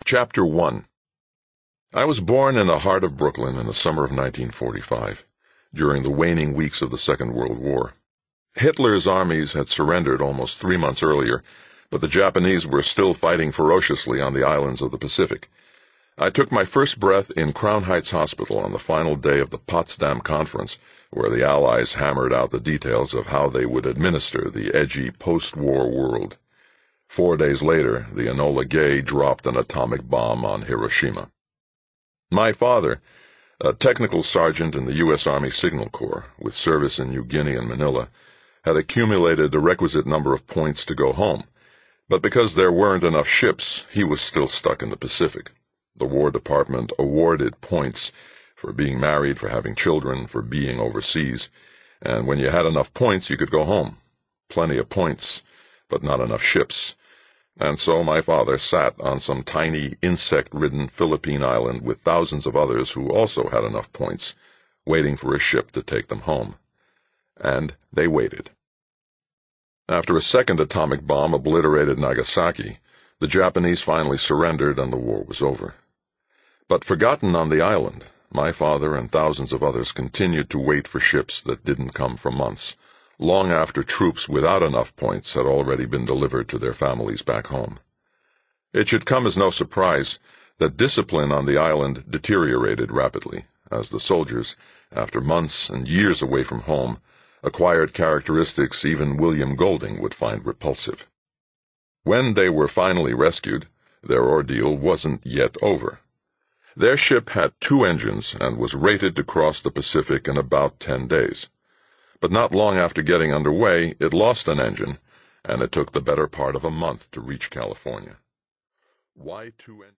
Chapter 1. I was born in the heart of Brooklyn in the summer of 1945, during the waning weeks of the Second World War. Hitler's armies had surrendered almost 3 months earlier, but the Japanese were still fighting ferociously on the islands of the Pacific. I took my first breath in Crown Heights Hospital on the final day of the Potsdam Conference, where the Allies hammered out the details of how they would administer the edgy post-war world. 4 days later, the Enola Gay dropped an atomic bomb on Hiroshima. My father, a technical sergeant in the U.S. Army Signal Corps, with service in New Guinea and Manila, had accumulated the requisite number of points to go home, but because there weren't enough ships, he was still stuck in the Pacific. The War Department awarded points for being married, for having children, for being overseas, and when you had enough points, you could go home. Plenty of points, but not enough ships. And so my father sat on some tiny, insect-ridden Philippine island with thousands of others who also had enough points, waiting for a ship to take them home. And they waited. After a second atomic bomb obliterated Nagasaki, the Japanese finally surrendered and the war was over. But forgotten on the island, my father and thousands of others continued to wait for ships that didn't come for months, long after troops without enough points had already been delivered to their families back home. It should come as no surprise that discipline on the island deteriorated rapidly, as the soldiers, after months and years away from home, acquired characteristics even William Golding would find repulsive. When they were finally rescued, their ordeal wasn't yet over. Their ship had 2 engines and was rated to cross the Pacific in about 10 days. But not long after getting underway, it lost an engine, and it took the better part of a month to reach California. Why 2 engines?